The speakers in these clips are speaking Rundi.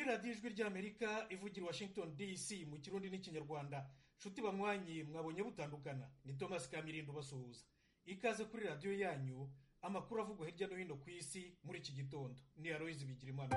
radiyo ijwi ry'amerika ivugira Washington DC mu kirundi n'ikinyarwanda. Nshuti banywanyi mwabonye butandukana, ni Thomas Kamirindo basuhuza. Ikaze kuri radiyo yanyu, amakuru avugwa hirya no hino ku isi muri iki gitondo. Ni Aloyizi Bigirimana.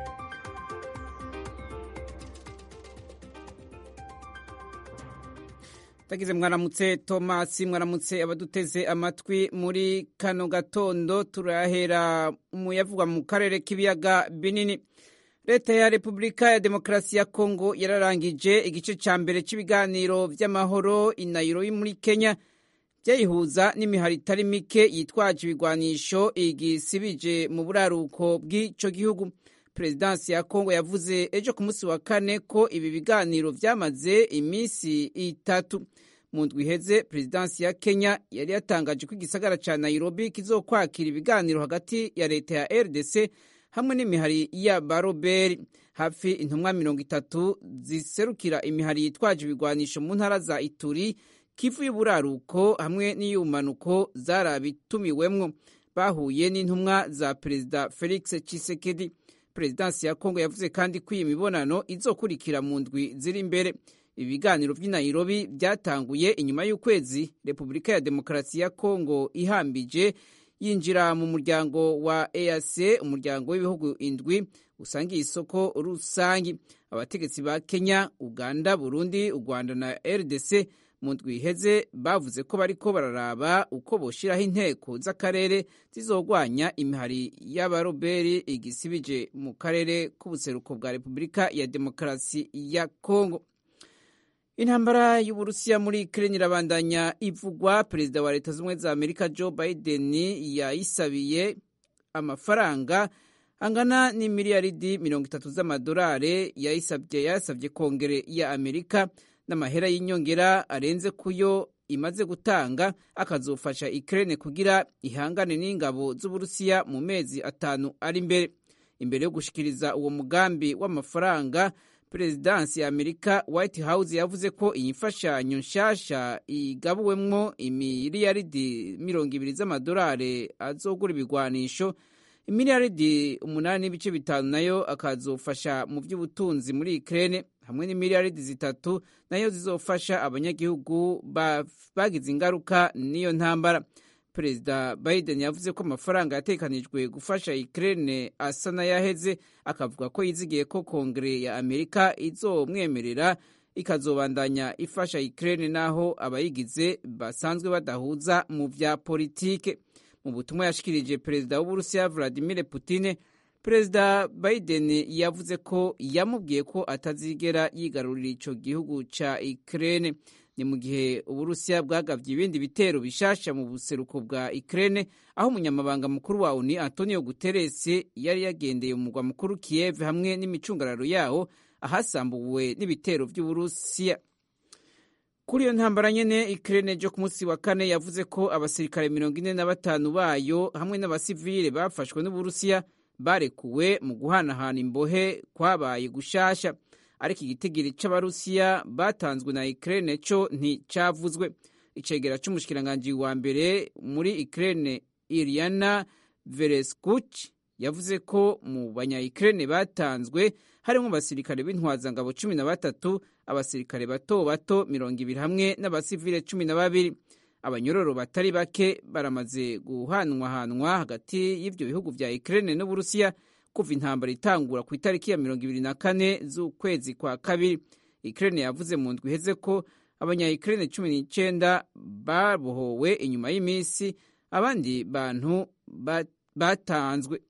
Tagize mwaramutse Thomas, mwaramutse abaduteze amatwi muri kano gatondo. Turahera umuyavugwa mu karere k'ibiyaga binini. Leta ya Repubulika ya Demokarasi ya Kongo yararangije igice ca mbere c'ibiganiro vy'amahoro i Nairobi muri Kenya, vyayihuza n'imihari itari mike yitwaje ibigwanisho igisibije mu buraruko bw'ico gihugu. Perezidansi ya Kongo yavuze ejo ku munsi wa kane ko ibi biganiro vyamaze imisi itatu. Mu ndwi iheze, perezidansi ya Kenya yari yatangaje ko igisagara ca Nairobi kizokwakira ibiganiro hagati ya leta ya RDC hamwe n'imihari ya Baroberi. Hafi intumwa 30 ziserukira imihari yitwaje ibigwanisho mu ntara za Ituri, Kivu y'uburaruko hamwe n'iyumanuko zarabitumiwemwo. Bahuye n'intumwa za Perezida Felix Tshisekedi. Perezidansi ya Kongo yavuze kandi ko iyi mibonano izokurikira mu ndwi ziri imbere. Ibiganiro vy'i Nairobi vyatanguye inyuma y'ukwezi Repubulika ya Demokarasi ya Kongo ihambije yinjira mu muryango wa EAC, umuryango w'ibihugu indwi usangiye isoko rusangi. Abategetsi ba Kenya, Uganda, Burundi, u Rwanda na RDC mu ndwi iheze bavuze ko bariko bararaba uko boshiraho inteko z'akarere zizogwanya imihari y'abaroberi igisibije mu karere k'ubuseruko bwa Repubulika ya Demokarasi ya Kongo. Intambara y'Uburusiya muri Ukraine irabandanya ivugwa. Perezida wa Leta Zunze za Amerika Joe Biden yayisabiye amafaranga angana n'imiliyaridi 30 z'amadolari. Yasavye Kongere ya Amerika n'amahera y'inyongera arenze kuyo imaze gutanga akazofasha Ukraine kugira ihangane n'ingabo z'Uburusiya mu mezi 5 ari imbere yo gushikiriza uwo mugambi w'amafaranga. Perezidansi ya Amerika White House yavuze ko iyi mfashanyo nshasha igabuwemwo imiliyaridi 20 z'amadolari azogura ibigwanisho, imiliyaridi 8.5 nayo akazofasha mu by'ubutunzi muri Ukraine, hamwe n'imiliyaridi 3 nayo zizofasha abanyagihugu bagize ingaruka n'iyo ntambara. Perezida Biden yavuze ko amafaranga yatekanijwe gufasha Ukraine asa n'ayaheze, akavuga ko yizigiye ko Kongere ya Amerika izomwemerera ikazobandanya ifasha Ukraine naho abayigize basanzwe badahuza mu vya politike. Mu butumwa yashikirije Perezida w'Uburusiya Vladimir Putin, Perezida Biden yavuze ko yamubwiye ko atazigera yigarurira ico gihugu ca Ukraine. Ni mu gihe Uburusiya bwagavye ibindi bitero bishasha mu buseruko bwa Ukraine, aho umunyamabanga mukuru wa ONU Antonio Guterres yari yagendeye mu mugwa mukuru Kiev hamwe n'imicungararo yawo, ahasambuwe n'ibitero vy'Uburusiya. Kuri iyo ntambara nyene, Ukraine jo ku munsi wa kane yavuze ko abasirikare 45 bayo hamwe n'abasivile bafashwe n'Uburusiya barekuwe mu guhanahana imbohe kwabaye gushasha. Ariko igitigiri c'abarusiya batanzwe na Ukraine co nticavuzwe. Icegera c'umushikiranganje wa mbere muri Ukraine Iryana Vereshchuk yavuze ko mu banya-Ukraine batanzwe harimo abasirikare b'intwazangabo 13, abasirikare bato bato 20 hamwe n'abasivile 12. Abanyororo batari bake baramaze guhanwahanwa hagati y'ivyo bihugu vya Ukraine n'Uburusiya kuva intambara itangura ku itariki ya 24 z'ukwezi kwa kabiri. Ukraine yavuze mu ndwi iheze ko abanya-Ukraine 19 babohowe inyuma y'imisi abandi bantu batanzwe.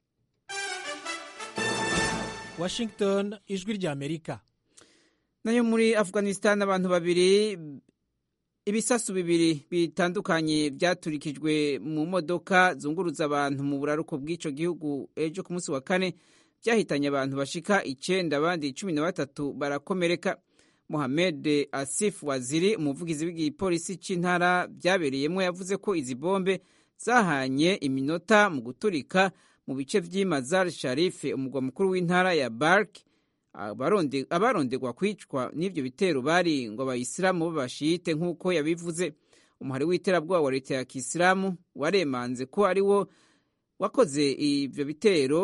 Washington, ijwi rya Amerika. Nayo muri Afghanistan, abantu babiri, ibisasu bibiri bitandukanye vyaturikijwe mu modoka zunguruza abantu mu buraruko bw'ico gihugu ejo ku munsi wa kane, vyahitanye abantu bashika 9, abandi 13 barakomereka. Mohamed Asif Waziri, umuvugizi w'igipolisi c'intara vyabereyemwo, yavuze ko izi bombe zahanye iminota mu guturika mu bice vy'i Mazar Sharif, umugwa mukuru w'intara ya Balk. Abarondegwa kwicwa n'ivyo bitero bari ngo abayisilamu b'abashite nk'uko yabivuze. Umuhari w'iterabwoba wa leta ya Kisilamu waremanze ko ari wo wakoze ivyo bitero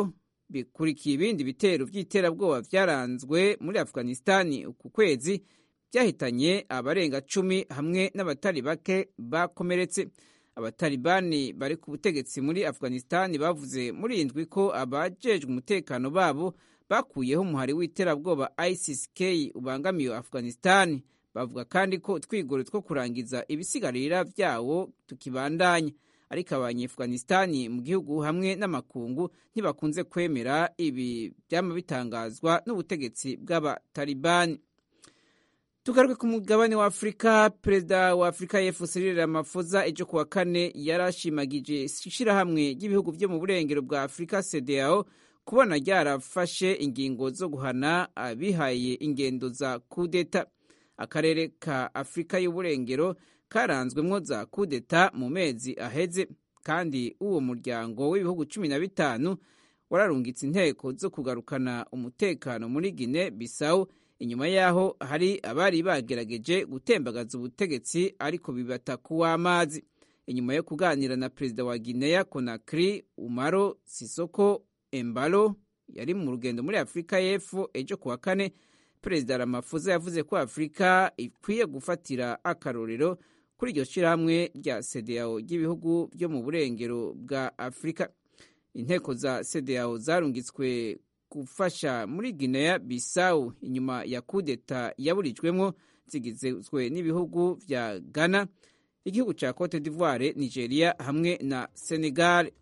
bikurikiye ibindi bitero by'iterabwoba byaranzwe muri Afghanistan uku kwezi byahitanye abarenga 10 hamwe n'abatari bake bakomeretse. Abatalibani bari ku butegetsi muri Afghanistan bavuze muri indwi ko abajejwe umutekano babo bakuyeho umuhari w'iterabwoba ISIS-K ubangamiye Afghanistan. Bavuga kandi ko twigoro two kurangiza ibisigarira vyawo tukibandanya, ariko abanye-Afghanistan mu gihugu hamwe n'amakungu ntibakunze kwemera ibi byama bitangazwa n'ubutegetsi bw'abatalibani. Tugaruke ku mugabane wa Afrika. Perezida wa Afrika y'Epfo Cyril Ramaphosa ejo kuwa kane yarashimagije ishirahamwe ry'ibihugu byo mu burengero bwa Afrika CEDEAO kubona ryarafashe ingingo zo guhana abihaye ingendo za kudeta. Akarere ka Afrika y'uburengero karanzwemwo za kudeta mu mezi aheze, kandi uwo muryango w'ibihugu 15 wararungitse inteko zo kugarukana umutekano muri Guinea Bissau inyuma yaho hari abari bagerageje gutembagaza ubutegetsi ariko bibata kuw'amazi. Inyuma yo kuganira na perezida wa Guinea Conakry Umaro Sisoko Embalo yari mu rugendo muri Afrika y'Epfo ejo kuwa kane, Perezida Ramaphosa yavuze ko Afrika ikwiye gufatira akarorero kuri iryo shirahamwe rya CEDEAO ry'ibihugu byo mu burengero bwa Afrika. Inteko za CEDEAO zarungitswe gufasha muri Guinea Bissau inyuma ya kudeta yaburijwemwo, zigizwe n'ibihugu vya Ghana, igihugu ca Cote d'Ivoire, Nigeria hamwe na Senegal.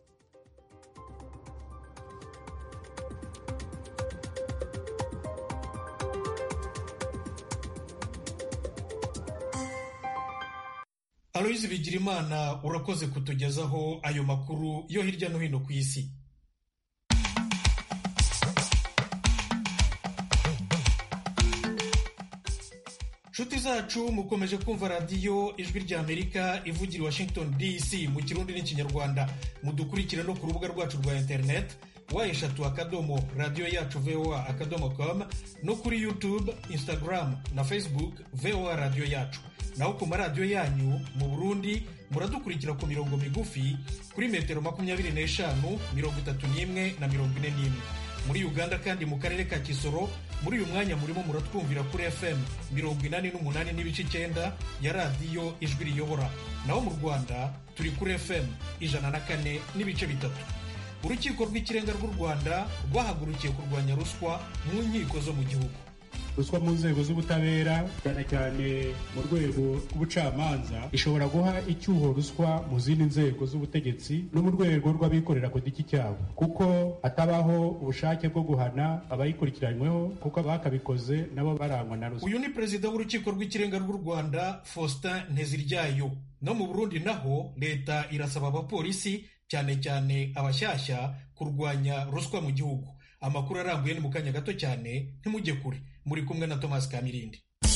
Aloyizi Bigirimana, urakoze kutugezaho ayo makuru yo hirya no hino ku isi. Nshuti zacu mukomeje kumva radiyo Ijwi ry'Amerika ivugira Washington DC mu Kirundi n'Ikinyarwanda. Mudukurikire no ku rubuga rwacu rwa internet wa@radioyacu.voa.com no kuri YouTube, Instagram na Facebook VOA Radio Yacu. Naho ku maradiyo yanyu mu Burundi muradukurikira ku mirongo migufi kuri metero 25, 31 na 41. Muri Uganda kandi mu karere ka Kisoro muri uyu mwanya murimo muratwumvira kuri FM 88.9 ya radiyo Ijwi riyobora. Naho mu Rwanda turi kuri FM 104.3. Urukiko rw'ikirenga rw'u Rwanda rwahagurukiye kurwanya ruswa mu nkiko zo mu gihugu. Ruswa mu nzego z'ubutabera cyane cyane mu rwego rw'ubucamanza ishobora guha icyuho ruswa mu zindi nzego z'ubutegetsi no mu rwego rw'abikorera ku giti cyabo, kuko hatabaho ubushake bwo guhana abayikurikiranyweho kuko abakabikoze nabo barangwa na ruswa. Uyu ni perezida w'urukiko rw'ikirenga rw'u Rwanda Faustin Nteziryayo. No mu Burundi naho leta irasaba abapolisi cyane cyane abashyashya kurwanya ruswa mu gihugu. Amakuru arambuye ni mu kanya gato cyane, ntimujye kure. Muri kumwe na Thomas Kamirindi.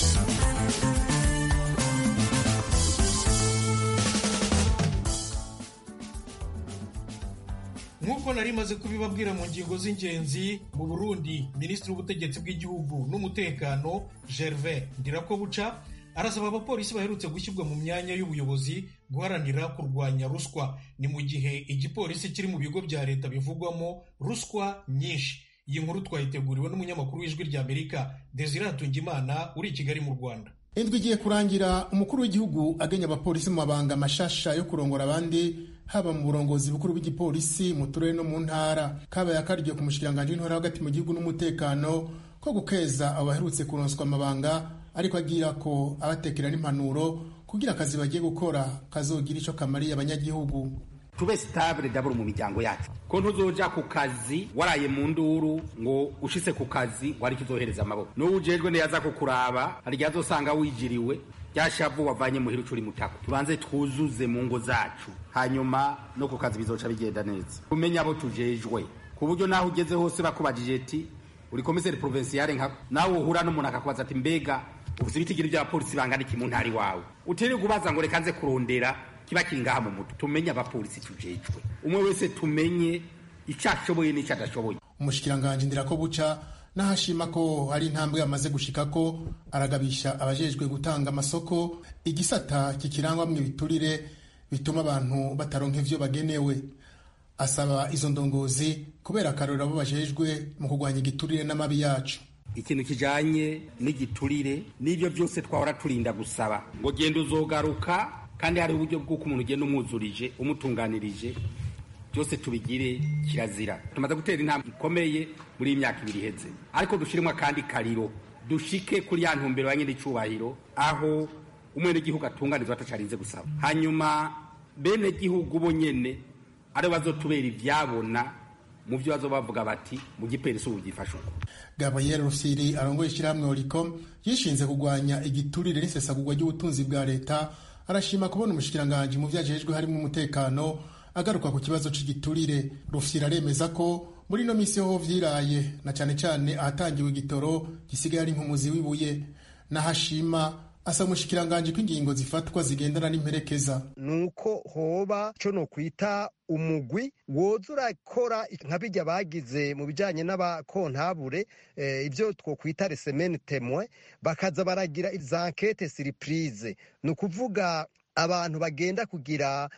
Nk'uko nari maze kubibabwira mu ngingo z'ingenzi, mu Burundi Minisitiri w'Ubutegetsi bw'Igihugu n'Umutekano Gervais Ndirakobuca arasaba abapolisi baherutse gushyirwa mu myanya y'ubuyobozi guharanira kurwanya ruswa. Ni mu gihe igipolisi kiri mu bigo bya leta bivugwamo ruswa nyinshi. Iyi nkuru twayiteguriwe n'umunyamakuru w'Ijwi ry'Amerika Desire Hatungimana uri i Kigali mu Rwanda. Indwi igiye kurangira umukuru w'igihugu agenya abapolisi mu mabanga mashasha yo kurongora abandi, haba mu burongozi bukuru bw'igipolisi mu turere no mu ntara. Kabaye akaryo ku mushikiranganje w'intore hagati mu gihugu n'umutekano ko gukeza abaherutse kuronswa amabanga, ariko agira ko abatekera n'impanuro kugira akazi bagiye gukora kazogira ico kamariye abanyagihugu. Tube stable daburo mu miryango yacu, ko ntuzoja ku kazi waraye mu nduru ngo ushitse ku kazi wari kizohereza amaboko. N'ujejwe ne yaza kukuraba hari yazosanga wijiriwe ryashavu wavanye muhira ucuri mutako. Tubanze twuzuze mu ngo zacu, hanyuma no ku kazi bizoca bigenda neza. Kumenya abo tujejwe ku buryo naho ugeze hose bakubajije ati uri commissaire provincial nka nawe uhura n'umuntu akakubaza ati mbega ufite ibitigiri bya polisi bangana iki mu ntari wawe, utere kubaza ngo reka nze kurondera kiba kingaha mu mutu. Tumenye abapolisi tujejwe, umwe wese tumenye icashoboye n'icadashoboye. Umushikiranganje Ndirakobuca nahashima ko hari intambwe yamaze gushikako, aragabisha abajejwe gutanga amasoko igisata kikirangwa mu biturire bituma abantu bataronka ivyo bagenewe. asaba izo ndongozi kubera akarorero abo bajejwe mu kurwanya igiturire n'amabi yacu. Ikintu kijanye n'igiturire n'ibyo byose twahora turinda gusaba ngo genda uzogaruka, kandi hari uburyo bw'uko umuntu ugenda umwuzurije umutunganirije, byose tubigire kirazira. Tumaze gutera intambwe ikomeye muri iyi myaka 2 iheze, ariko dushiremo kandi kariro dushike kuri ya ntumbero ya nyine icubahiro, aho umwene gihugu atunganizwa atacarinze gusaba, hanyuma bene gihugu bo nyene ari bazotubera ivyabona mu byo bazo bavuga bati mu gipolisi ubu gifasha uko. Gabriel Rufyiri arongoye ishyirahamwe Oricom yishinze kurwanya igiturire n'isesagurwa ry'ubutunzi bwa leta, arashima kubona umushikiranganje mu vyajejwe harimo umutekano agaruka ku kibazo c'igiturire. Rufyiri aremeza ko muri no misi ho vyiraye na cyane cyane ahatangiwe igitoro gisigaye ari nk'umuzi wibuye, nahashima asaba umushikiranganje ko ingingo zifatwa zigendana n'imperekeza. Nuko hoba cyo no kwita umugwi woza urakora nka bijya bagize mu bijanye n'abakontabure, ibyo twokwita resemene temwe, bakaza baragira za enquête surprise, nukuvuga abantu bagenda kugira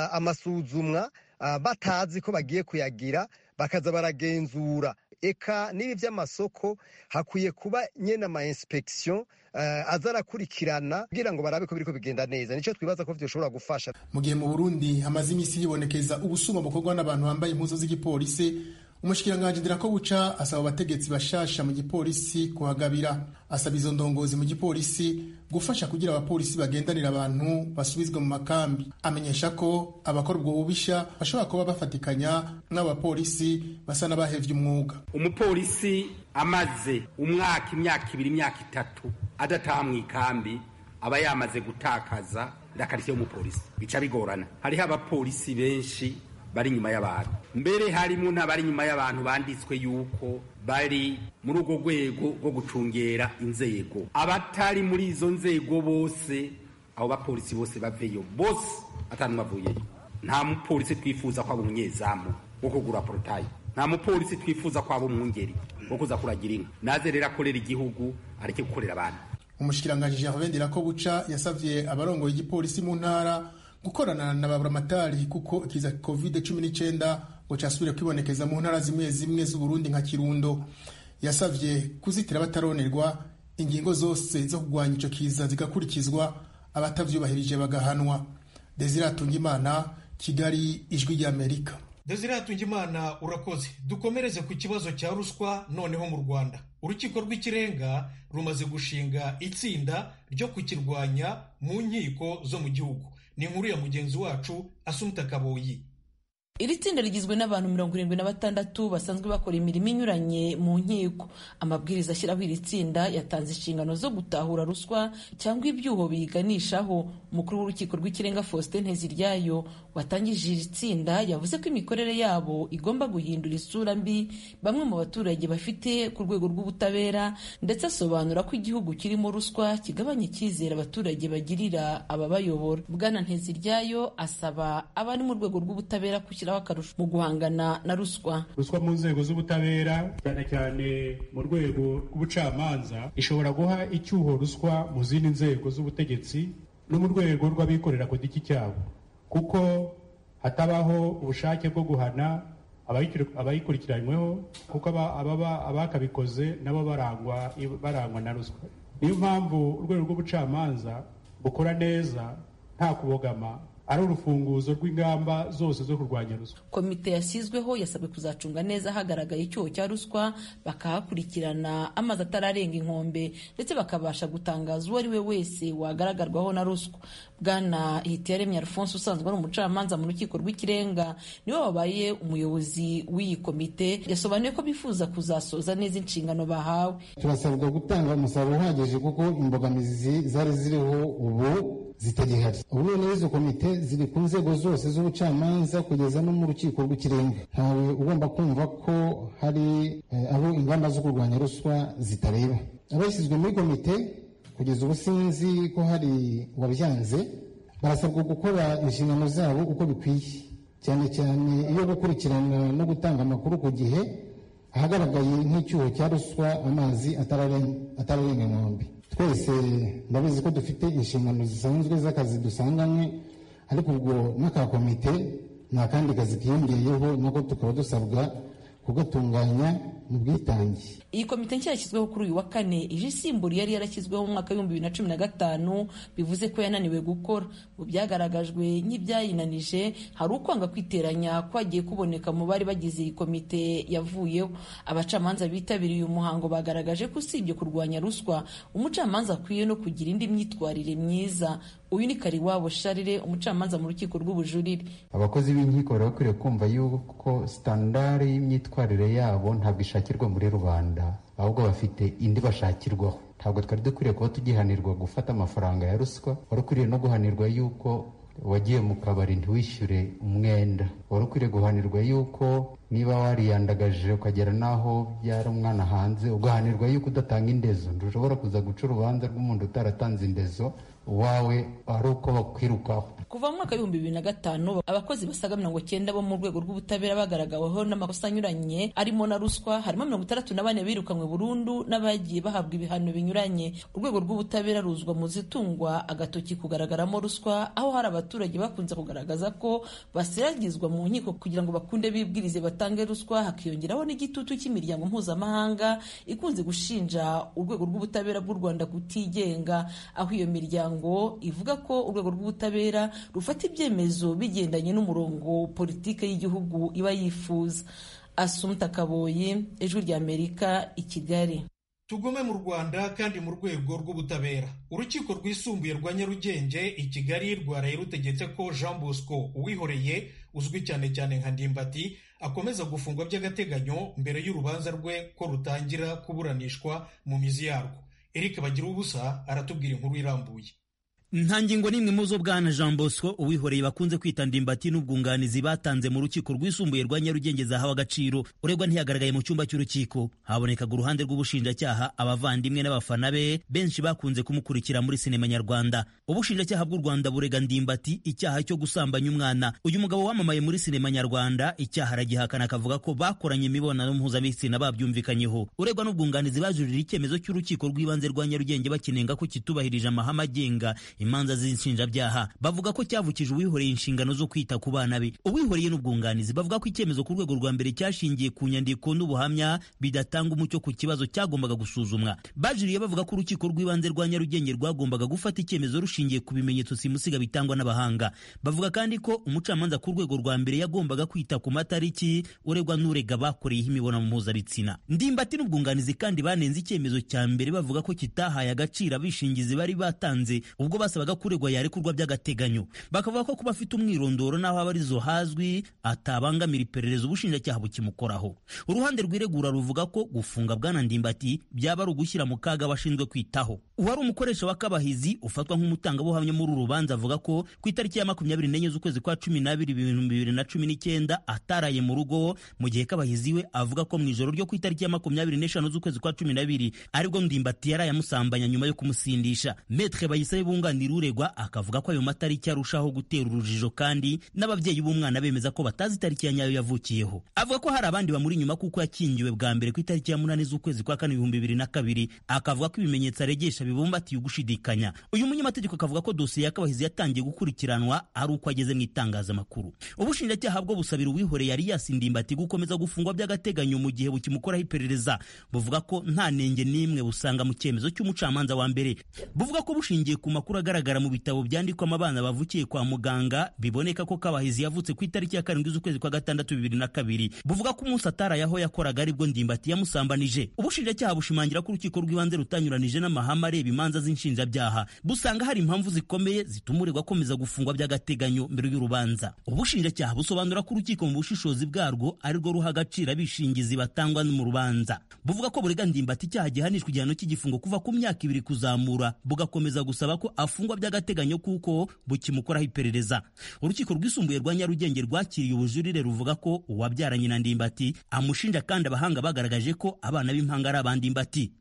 amasuzumwa batazi ko bagiye kuyagira, bakaza baragenzura. Eka n'ibi by'amasoko hakwiye kuba nyene ama inspection azarakurikirana kugira ngo barabe ko biriko bigenda neza. Nico twibaza ko byoshobora gufasha. Mu gihe mu Burundi hamaze imisi yibonekeza ubusuma bukorwa n'abantu bambaye impuzu z'igipolisi, umushikiranganje Ndirakobuca asaba abategetsi bashasha mu gipolisi kuhagabira. Asaba izo ndongozi mu gipolisi gufasha kugira abapolisi bagendanira abantu basubizwe mu makambi. Amenyesha ko abakora ubwo bubisha bashobora kuba bafatikanya n'abapolisi basa n'abahevye umwuga. Umupolisi amaze umwaka, imyaka 2, imyaka 3 adataha mu ikambi aba yamaze gutakaza ndakarishye umupolisi, bica bigorana. Hariho abapolisi benshi bari nyuma y'abantu, mbere harimo n'abari nyuma y'abantu banditswe yuko bari muri urwo rwego rwo gucungera inzego. Abatari muri izo nzego bose, abo bapolisi bose baveyo, bose atanumwe avuyeyo. Nta mupolisi twifuza kwa umunyezamu wo kugura portail, nta mupolisi twifuza kwa umwungeri wo kuza kuragira inka. Naze rero akorera igihugu areke gukorera abantu. Umushikiranganje Gervais Ndirakobuca yasavye abarongoye igipolisi mu ntara gukorana na baburamatari kuko ikiza COVID-19 ngo cyasubire kwibonekeza mu ntara zimwe zimwe z'u Burundi nka Kirundo. Yasavye kuzitira bataronerwa ingingo zose zo kugwanya ico kiza zigakurikizwa, abatavyubahirije bagahanwa. Desire Atungimana, Kigali, Ijwi ry'Amerika. Desire Atungimana urakoze. Dukomereze ku kibazo cya ruswa noneho mu Rwanda. Urukiko rw'ikirenga rumaze gushinga itsinda ryo kukirwanya mu nkiko zo mu gihugu. Ni inkuru ya mugenzi wacu Asumta Kaboyi. Iri tsinda rigizwe n'abantu 76 basanzwe bakora imirimo inyuranye mu nkiko. Amabwiriza ashyiraho iri tsinda yatanze inshingano zo gutahura ruswa cyangwa ibyuho biganishaho. Umukuru w'urukiko rw'ikirenga Faustin Nteziryayo watangije iri tsinda yavuze ko imikorere yabo igomba guhindura isura mbi bamwe mu baturage bafite ku rwego rw'ubutabera, ndetse asobanura ko igihugu kirimo ruswa kigabanya icyizere abaturage bagirira ababayobora. Bwana Nteziryayo asaba abari mu rwego rw'ubutabera gushyiraho akarusho mu guhangana na ruswa. Ruswa mu nzego z'ubutabera cyane cyane mu rwego rw'ubucamanza ishobora guha icyuho ruswa mu zindi nzego z'ubutegetsi no mu rwego rw'abikorera ku giti cyabo, kuko hatabaho ubushake bwo guhana abayikurikiranyweho, kuko abakabikoze nabo barangwa na ruswa. Niyo mpamvu urwego rw'ubucamanza bukora neza nta kubogama ari urufunguzo rw'ingamba zose zo kurwanya ruswa. Komite yashyizweho yasabwe kuzacunga neza hagaragaye icyuho cya ruswa, bakahakurikirana amazi atararenga inkombe, ndetse bakabasha gutangaza uwo ari we wese wagaragarwaho na ruswa. Bwana Hitiyaremye Alphonse usanzwe ari umucamanza mu rukiko rw'ikirenga niwe wabaye umuyobozi w'iyi komite, yasobanuye ko bifuza kuzasoza neza inshingano bahawe. Turasabwa gutanga umusaruro uhagije kuko imbogamizi zari ziriho ubu zitagihari. Ubu noneho izo komite ziri ku nzego zose z'ubucamanza kugeza no mu rukiko rw'ikirenga. Ntawe ugomba kumva ko hari abo ingamba zo kurwanya ruswa zitareba. Abashyizwe muri komite kugeza ubu sinzi ko hari wabyanze, barasabwa gukora inshingano zabo uko bikwiye, cyane cyane iyo gukurikirana no gutanga amakuru ku gihe ahagaragaye nk'icyuho cya ruswa, amazi atararenga inkombe. Twese ndabizi ko dufite inshingano zisanzwe z'akazi dusanganywe, ariko ubwo n'aka komite nta kandi kazi kiyongeyeho, nako tukaba dusabwa kugatunganya mu bwitange. Iyi komite nshya yashyizweho kuri uyu wa kane ije isimbura yari yarashyizweho mu mwaka w'ibihumbi 2015, bivuze ko yananiwe gukora. Mu byagaragajwe nk'ibyayinanije hari ukwanga kwiteranya kwagiye kuboneka mu bari bagize iyi komite yavuyeho. Abacamanza bitabiriye uyu muhango bagaragaje ko usibye kurwanya ruswa, umucamanza akwiye no kugira indi myitwarire myiza. Uyu ni Kariwabo Sharire, umucamanza mu rukiko rw'ubujurire. Abakozi b'inkiko bari bakwiriye kumva yuko standard y'imyitwarire yabo ntabwo ishakirwa muri rubanda, ahubwo bafite indi bashakirwaho. Ntabwo twari dukwiriye kuba tugihanirwa gufata amafaranga ya ruswa, wari ukwiriye no guhanirwa yuko wagiye mu kabari ntiwishyure umwenda, wari ukwiriye guhanirwa yuko niba wariyandagaje ukagera n'aho byara umwana hanze, ugahanirwa yuko udatanga indezo. Ntushobora kuza guca urubanza rw'umuntu utaratanze indezo wawe ari uko bakwirukaho. Kuva mu mwaka w'ibihumbi 2005 abakozi basaga 90 bo mu rwego rw'ubutabera bagaragaweho n'amakosa anyuranye arimo na ruswa, harimo 64 birukanywe burundu n'abagiye bahabwa ibihano binyuranye. Urwego rw'ubutabera ruzwa mu zitungwa agatoki kugaragaramo ruswa, aho hari abaturage bakunze kugaragaza ko baseragizwa mu nkiko kugira ngo bakunde bibwirize batange ruswa. Hakiyongeraho n'igitutu cy'imiryango mpuzamahanga ikunze gushinja urwego rw'ubutabera bw'u Rwanda kutigenga, aho iyo miryango ivuga ko urwego rw'ubutabera rufata ibyemezo bigendanye n'umurongo politike y'igihugu iba yifuza. Asumta Kaboyi, Ijwi ry'Amerika, i Kigali. Tugume mu Rwanda kandi mu rwego rw'ubutabera. Urukiko rwisumbuye rwa Nyarugenge i Kigali rwaraye rutegetse ko Jean Bosco Uwihoreye, uzwi cyane cyane nka Ndimbati, akomeza gufungwa by'agateganyo mbere y'urubanza rwe ko rutangira kuburanishwa mu mizi yarwo. Eric Bagirubusa aratubwira inkuru irambuye. Nta ngingo n'imwe mu zo bwana Jean Bosco Uwihoreye bakunze kwita Ndimbati n'ubwunganizi batanze mu rukiko rwisumbuye rwa Nyarugenge zahawe agaciro. Uregwa ntiyagaragaye mu cyumba cy'urukiko. Habonekaga uruhande rw'ubushinjacyaha, abavandimwe n'abafana be benshi bakunze kumukurikira muri sinema nyarwanda. Ubushinjacyaha bw'u Rwanda burega Ndimbati icyaha cyo gusambanya umwana. Uyu mugabo wamamaye muri sinema nyarwanda icyaha aragihakana, akavuga ko bakoranye imibonano mpuzabitsina babyumvikanyeho. Uregwa n'ubwunganizi bajurira icyemezo cy'urukiko rw'ibanze rwa Nyarugenge bakinenga ko kitubahirije amahame agenga imanza z'inshinjabyaha. Bavuga ko cyavukije Uwihoreye inshingano zo kwita ku bana be. Uwihoreye n'ubwunganizi bavuga ko icyemezo ku rwego rwa mbere cyashingiye ku nyandiko n'ubuhamya bidatanga umucyo ku kibazo cyagombaga gusuzumwa. Bajuriye bavuga ko urukiko rw'ibanze rwa Nyarugenge rwagombaga gufata icyemezo rushingiye ku bimenyetso simusiga bitangwa n'abahanga. Bavuga kandi ko umucamanza ku rwego rwa mbere yagombaga kwita ku matariki uregwa n'urega bakoreyeho imibonano mpuzabitsina. Ndimbati n'ubwunganizi kandi banenze icyemezo cya mbere bavuga ko kitahaye agaciro abishingizi bari batanze ubwo basabaga kuregwa yarekurwa by'agateganyo. Bakavuga ko kuba afite umwirondoro naho abarizo hazwi atabangamira iperereza ubushinjacyaha bukimukoraho. Uruhande rw'iregura ruvuga ko gufunga bwana Ndimbati byaba ari ugushyira mu kaga abashinzwe kwitaho. Uwari umukoresha wa Kabahizi ufatwa nk'umutangabuhamya muri uru rubanza avuga ko ku itariki ya 24 z'ukwezi kwa 12 2019 ataraye mu rugo, mu gihe Kabahizi we avuga ko mu ijoro ryo ku itariki ya 25 z'ukwezi kwa 12 aribwo Ndimbati yaraye amusambanya nyuma yo kumusindisha. Maître Bayisabe bunganira uregwa akavuga ko ayo matariki arushaho gutera urujijo, kandi n'ababyeyi b'umwana bemeza ko batazi itariki ya nyayo yavukiyeho. Avuga ko hari abandi bamuri nyuma kuko yakingiwe bwa mbere ku itariki ya 8 z'ukwezi kwa 4 2022. Akavuga ko ibimenyetso aregesha bibumbatiye ugushidikanya. Uyu munyamategeko akavuga ko dosiye ya Kabahizi yatangiye gukurikiranwa ari uko ageze mu itangazamakuru. Ubushinjacyaha bwo busabira Uwihoreye yari yasindimbati gukomeza gufungwa by'agateganyo mu gihe bukimukoraho iperereza. Buvuga ko nta nenge n'imwe busanga mu cyemezo cy'umucamanza wa mbere. Buvuga ko bushingiye ku makuru agaragara mu bitabo byandikwamo abana bavukiye kwa muganga biboneka ko Kabahizi yavutse ku itariki ya 7 z'ukwezi kwa 6 2002. Buvuga ko umunsi ataraye aho yakoraga aribwo Ndimbati yamusambanije. Ubushinjacyaha bushimangira ko urukiko rw'ibanze rutanyuranije n'amahame areba imanza z'inshinjabyaha. Busanga hari impamvu zikomeye zituma uregwa akomeza gufungwa by'agateganyo mbere y'urubanza. Ubushinjacyaha busobanura ko urukiko mu bushishozi bwarwo arirwo ruha agaciro abishingizi batangwa mu rubanza. Buvuga ko burega Ndimbati icyaha gihanishwa igihano cy'igifungo kuva ku myaka 2 kuzamura, bugakomeza gusaba ko afungwa by'agateganyo kuko bukimukoraho iperereza. Urukiko rwisumbuye rwa Nyarugenge rwakiriye ubujurire ruvuga ko uwabyaranye na Ndimbati amushinja, kandi abahanga bagaragaje ko abana b'impanga ari Ndimbati.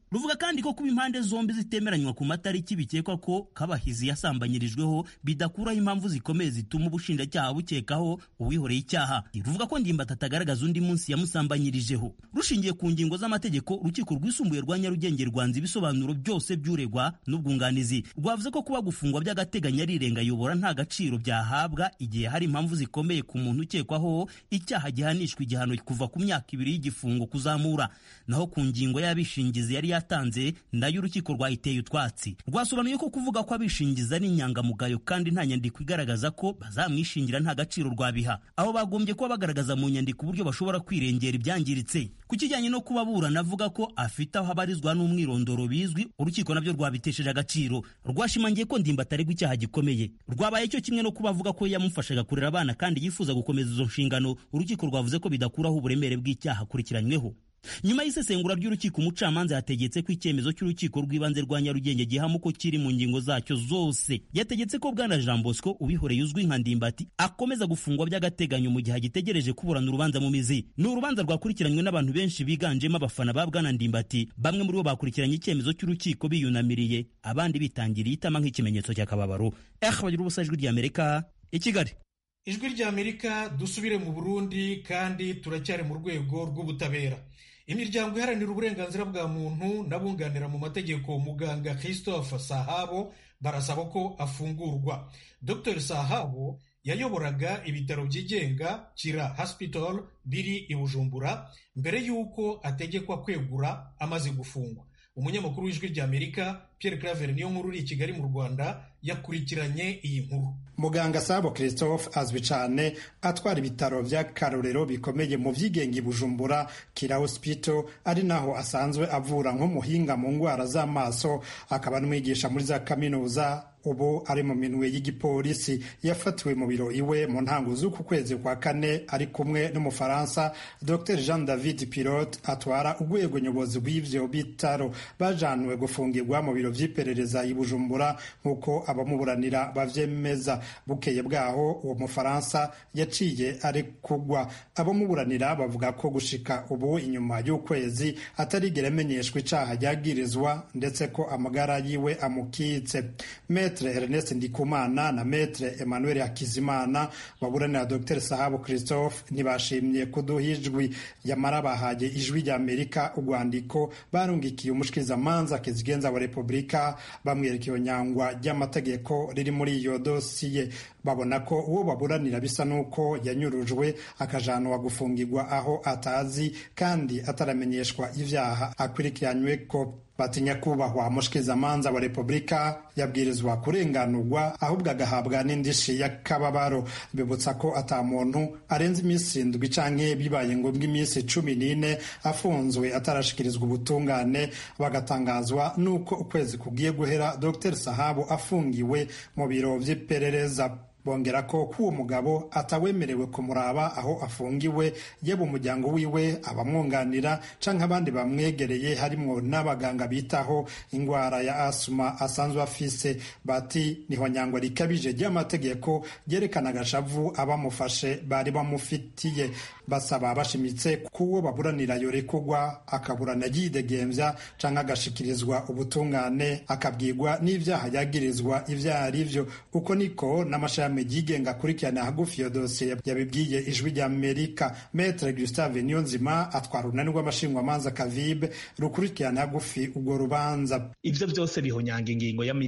ruvuga kandi ko kuba impande zombi zitemeranywa ku matariki bikekwa ko Kabahizi yasambanyirijweho bidakuraho impamvu zikomeye zituma ubushinjacyaha bukekaho uwihoreye icyaha. Ruvuga ko Ndimbati atagaragaza undi munsi yamusambanyirijeho. Rushingiye ku ngingo z'amategeko, urukiko rwisumbuye rwa Nyarugenge rwanze ibisobanuro byose by'uregwa n'ubwunganizi. Rwavuze ko kuba gufungwa by'agateganyo ari irengayobora nta gaciro byahabwa igihe hari impamvu zikomeye ku muntu ukekwaho icyaha gihanishwa igihano kuva ku myaka 2 y'igifungo kuzamura. Naho ku ngingo y'abishingizi yari yatanze nayo urukiko rwayiteye utwatsi. Rwasobanuye ko kuvuga ko abishingiza ari inyangamugayo kandi nta nyandiko igaragaza ko bazamwishingira nta gaciro rwabiha, aho bagombye kuba bagaragaza mu nyandiko uburyo bashobora kwirengera ibyangiritse. Ku kijyanye no kuba burana avuga ko afite aho abarizwa n'umwirondoro bizwi, urukiko nabyo rwabitesheje agaciro. Rwashimangiye ko Ndimbati aregwa icyaha gikomeye. Rwabaye cyo kimwe no kuba avuga ko yamufashaga kurera abana kandi yifuza gukomeza izo nshingano. Urukiko rwavuze ko bidakuraho uburemere bw'icyaha akurikiranyweho. Nyuma y'isesengura ry'urukiko, umucamanza yategetse ko icyemezo cy'urukiko rw'ibanze rwa Nyarugenge gihama ko kiri mu ngingo zacyo zose. Yategetse ko Bwana Jean Bosco Uwihoreye uzwi nka Ndimbati akomeza gufungwa by'agateganyo mu gihe agitegereje kuburana urubanza mu mizi. Ni urubanza rwakurikiranywe n'abantu benshi biganjemo abafana ba Bwana Ndimbati. Bamwe muri bo bakurikiranye icyemezo cy'urukiko biyunamiriye, abandi bitangiriye itama nk'ikimenyetso cy'akababaro. Bagira ubusa Ijwi ry'Amerika i Kigali. Ijwi ry'Amerika dusubire mu Burundi kandi turacyari mu rwego rw'ubutabera. Imiryango iharanira uburenganzira bwa muntu n'abunganira mu mategeko muganga Christophe Sahabo barasaba ko afungurwa. Dr Sahabo yayoboraga ibitaro byigenga Kira Hospital biri i Bujumbura mbere y'uko ategekwa kwegura amaze gufungwa. Umunyamakuru w'Ijwi ry'Amerika Pierre Claver niyo nkuru uri i Kigali mu Rwanda yakurikiranye iyi nkuru. Muganga Sahabo Christophe azwi cyane atwara ibitaro by'akarorero bikomeye mu byigenga i Bujumbura Kira Hospital, ari naho asanzwe avura nk'umuhinga mu ndwara z'amaso, akaba n'umwigisha muri za kaminuza. Ubu ari mu minwe y'igipolisi. Yafatiwe mu biro iwe mu ntango z'uku kwezi kwa kane ari kumwe n'umufaransa Dr Jean David Pilote atwara urwego nyobozi rw'ivyo bitaro. Bajanwe gufungirwa mu biro vy'iperereza i Bujumbura nk'uko abamuburanira bavyemeza. Bukeye bwaho uwo mufaransa yaciye ari kugwa. Abamuburanira bavuga ko gushika ubu inyuma y'ukwezi atarigera amenyeshwa icaha ryagirizwa ndetse ko amagara yiwe amukitse. Maître Ernest Ndikumana na Maître Emmanuel Hakizimana baburanira Dr Sahabo Christophe ntibashimye kuduha ijwi. Yamara bahaye Ijwi ry'Amerika urwandiko barungikiye umushikirizamanza Kizigenza wa Repubulika bamwerekeye nyangwa ry'amategeko riri muri iyo dosiye. Babona ko uwo baburanira bisa nuko yanyurujwe akajanwa gufungirwa aho atazi kandi ataramenyeshwa ivyaha akurikiranywe ko. Batinya kubahwa mushikirizamanza wa Repubulika yabwirizwa kurenganurwa ahubwo agahabwa n'indishi y'akababaro. Bibutsa ko ata muntu arenze iminsi 7 canke bibaye ngombwa iminsi 14 afunzwe atarashikirizwa ubutungane, bagatangazwa nuko ukwezi kugiye guhera Dr Sahabo afungiwe mu biro vy'iperereza. Bongera ko kuwo mugabo atawemerewe kumuraba aho afungiwe, yeba umuryango wiwe, abamwunganira canke abandi bamwegereye harimwo n'abaganga bitaho ingwara ya asuma asanzwe afise. Bati niho nyangwa rikabije ry'amategeko ryerekana agashavu abamufashe bari bamufitiye. Basaba bashimitse kuwo baburanira yorekugwa akaburana yidegembya canke agashikirizwa ubutungane akabwirwa n'ivyaha yagirizwa ivya arivyo. Uko niko n'amashami yigenga kurikirana hagufi iyo dosiye yabibwiye Ijwi ry'Amerika. Maître Gustave Niyonzima atwara urunani rw'amashingwamanza Kavibe rukurikirana hagufi urwo rubanza. Ivyo vyose bihonyanga ingingo ya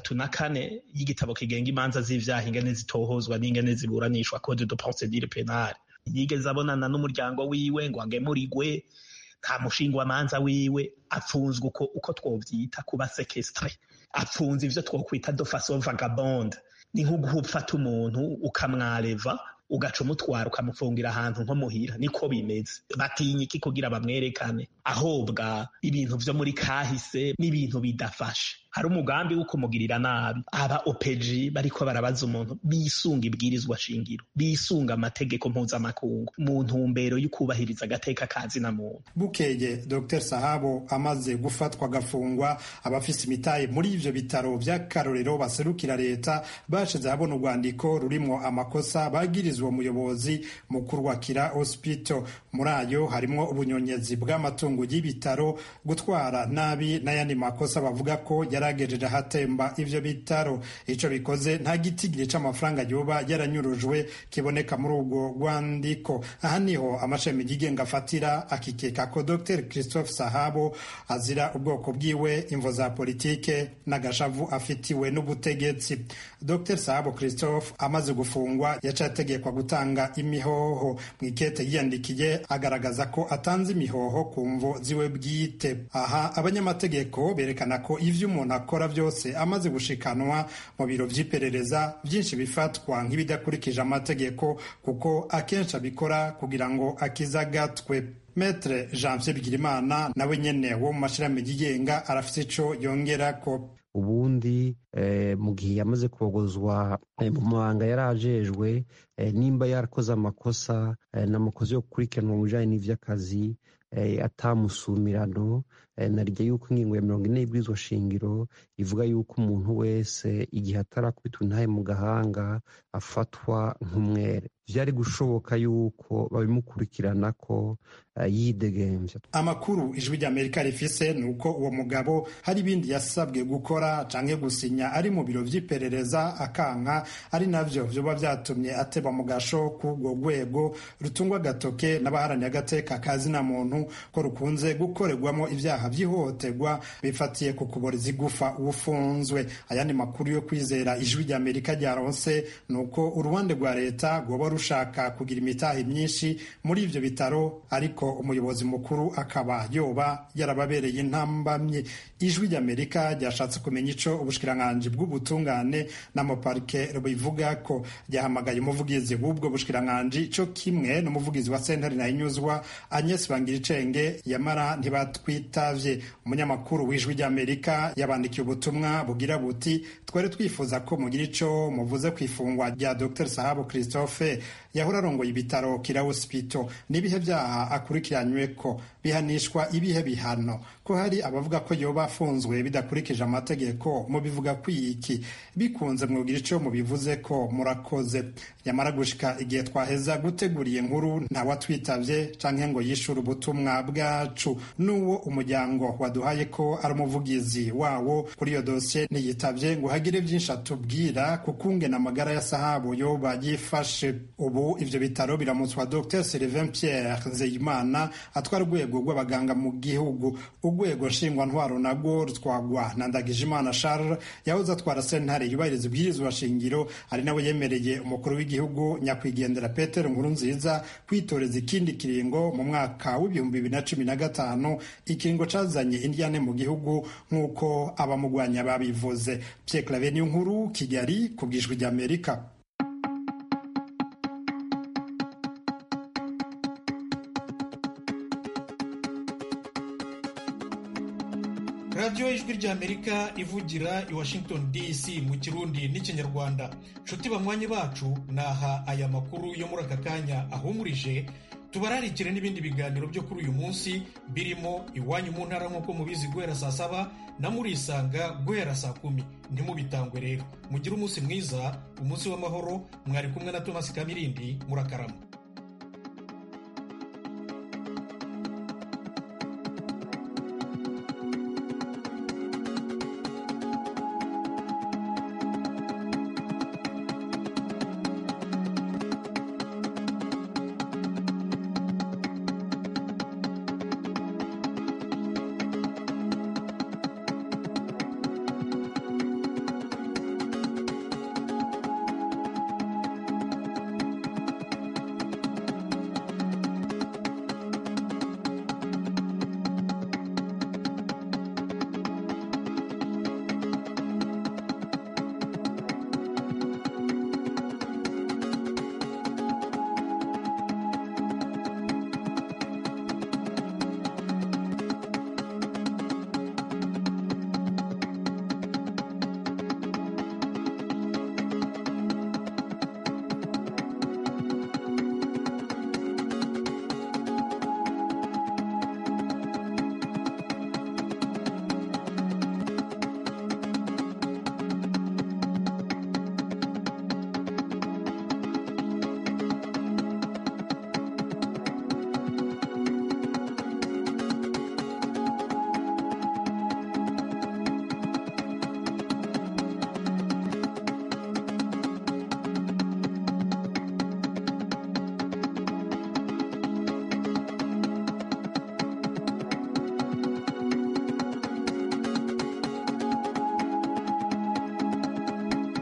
34 y'igitabo kigenga imanza z'ivyaha ingene zitohozwa n'ingene ziburanishwa Code de procédure pénale. Yigeze abonana n'umuryango wiwe ngo agemurigwe, nta mushingwamanza wiwe, apfunzwe uko twovyita kuba séquestré, apfunze ivyo twokwita de façon vagabonde. Ni nko gufata umuntu ukamwareva ugaca umutwara ukamufungira ahantu nko muhira. Niko bimeze. Batinya iki kugira bamwerekane ahobwa ibintu vyo muri kahise n'ibintu bidafashe. Hari umugambi wo kumugirira nabi. Aba OPG bariko barabaza umuntu bisunga ibwirizwa shingiro, bisunga amategeko mpuzamakungu mu ntumbero y'ukubahiriza agateka kazi na muntu. Bukeye Dr Sahabo amaze gufatwa gafungwa, abafise imitaye muri ivyo bitaro vy'akarorero baserukira leta bashize habona urwandiko rurimo amakosa bagirizwa bagize uwo muyobozi mukuru wa Kira Hospital. Muri ayo harimo ubunyonyezi bw'amatungo y'ibitaro, gutwara nabi n'ayandi makosa bavuga ko yaragejeje ahatemba ivyo bitaro. Ico bikoze nta gitigiri c'amafaranga yoba yaranyurujwe kiboneka muri ubwo rwandiko. Aha niho amashami yigenga afatira akikeka ko Dr Christophe Sahabo azira ubwoko bwiwe, imvo za politike n'agashavu afitiwe n'ubutegetsi. Dr Sahabo Christophe amaze gufungwa yacategekwa gutanga imihoho. Mwikete yiyandikiye agaragaza ko atanze imihoho ku mvo ziwe bwite. Aha abanyamategeko berekana ko ivyo umuntu akora byose amaze gushikanwa mu biro vy'iperereza byinshi bifatwa nk'ibidakurikije amategeko, kuko akenshi abikora kugira ngo akizagatwe. Maître Jean-Pierre Bigirimana nawe nyene wo mu mashirahamwe yigenga arafite ico yongerako. Ubundi mu gihe yamaze kubogozwa mu mabanga yarajejwe, nimba yarakoze amakosa n'amakosa yo gukurikiranwa mu bijanye n'ivy'akazi atamusumirano, naryo yuko ingingo ya 40 y'ibwirizwa shingiro ivuga yuko umuntu wese igihe atarakubitwa intahe mu gahanga afatwa nk'umwere. Vyari gushoboka yuko babimukurikirana ko yidegemvya. Amakuru ijwi ry'Amerika rifise nuko uwo mugabo hari ibindi yasabwe gukora canke gusinya ari mu biro vy'iperereza akanka, ari navyo vyoba vyatumye ateba mu gasho k'ubwo rwego rutungwa gatoke n'abaharaniye agateka kazina muntu ko rukunze gukorerwamo ivyaha vy'ihohoterwa bifatiye ku kuboreza igufa ufunzwe. Ayandi makuru yo kwizera ijwi ry'Amerika ryaronse nuko uruhande rwa leta rwoba rushaka kugira imitahe myinshi muri ivyo bitaro, ariko umuyobozi mukuru akaba yoba yarababereye intambamye. Ijwi ry'Amerika ryashatse kumenya ico ubushikiranganji bw'ubutungane n'amaparike bivuga ko. Ryahamagaye umuvugizi w'ubwo bushikiranganji co kimwe n'umuvugizi wa sentare nahinyuzwa Agnes Bangiricenge, yamara ntibatwitavye. Umunyamakuru w'ijwi ry'Amerika yabandikiye ubutumwa bugira buti: twari twifuza ko mugira ico muvuze kw'ifungwa rya Dr Sahabo Christophe yahora arongoye ibitaro Kira Hospital. N'ibihe vyaha akurikiranywe ko bihanishwa ibihe bihano, ko hari abavuga ko yoba afunzwe bidakurikije amategeko, mu bivuga kwiki bikunze mwogira ico mubivuze ko murakoze. Yamara gushika igihe twaheza guteguriye inkuru ntawatwitavye canke ngo yishure ubutumwa bwacu. N'uwo umuryango waduhaye ko ari umuvugizi wawo kuri iyo dosiye ntiyitavye ngo hagire vyinshi atubwira kukungena amagara ya Sahabo yoba yifashe. Ubu ivyo bitaro biramutswa Dr Sylvain Pierre Nzeyimana atwara urwego rw'abaganga mu gihugu. Urwego nshingwantwaro narwo rutwagwa na Ndagijimana Charles yahoze atwara sentare yubahiriza ibwirizwa shingiro, ari nawe yemereye umukuru w'igihugu nyakwigendera Petero Nkurunziza kwitoreza ikindi kiringo mu mwaka w'2015, ikiringo cazanye indyane mu gihugu nk'uko abamugwanya babivuze. Pierre Claver Niyonkuru, Kigali, ku bw'ijwi ry'Amerika. radiyo y'ijwi ry'Amerika ivugira i Washington DC mu Kirundi n'Ikinyarwanda. Nshuti banywanyi bacu, naha aya makuru yo muri aka kanya ahumurije. Tubararikire n'ibindi biganiro byo kuri uyu munsi birimo Iwanyu mu ntara nk'uko mubizi guhera saa 7 na Murisanga guhera saa 10. Ntimubitangwe rero. Mugire umunsi mwiza, umunsi w'amahoro. Mwari kumwe na Thomas Kamirindi. Murakarama.